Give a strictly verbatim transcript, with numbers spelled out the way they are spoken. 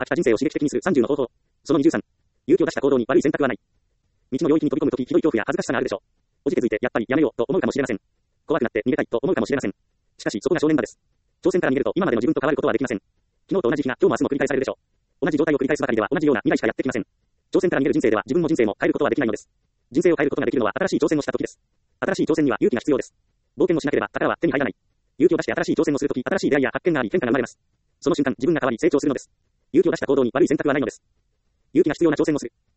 飽きた人生を刺激的にするさんじゅうの方法。そのにじゅうさん。勇気を出した行動に悪い選択はない。未知の領域に飛び込むとき、ひどい恐怖や恥ずかしさがあるでしょう。おじけづいて、やっぱりやめようと思うかもしれません。怖くなって逃げたいと思うかもしれません。しかし、そこが正念場です。挑戦から逃げると、今までの自分と変わることはできません。昨日と同じ日が、今日も明日も繰り返されるでしょう。同じ状態を繰り返すばかりでは、同じような未来しかやってきません。挑戦から逃げる人生では、自分も人生も変えることはできないのです。人生を変えることができるのは、新しい挑戦をしたときです。新しい挑戦には勇気が必要です。冒険をしなければ、宝は手に入らない。勇気を出して新しい挑戦をするとき、新しい出会いや発見があり、変化が生まれます。その瞬間、自分が変わり、成長するのです。勇気を出した行動に悪い選択はないのです。勇気が必要な挑戦をする。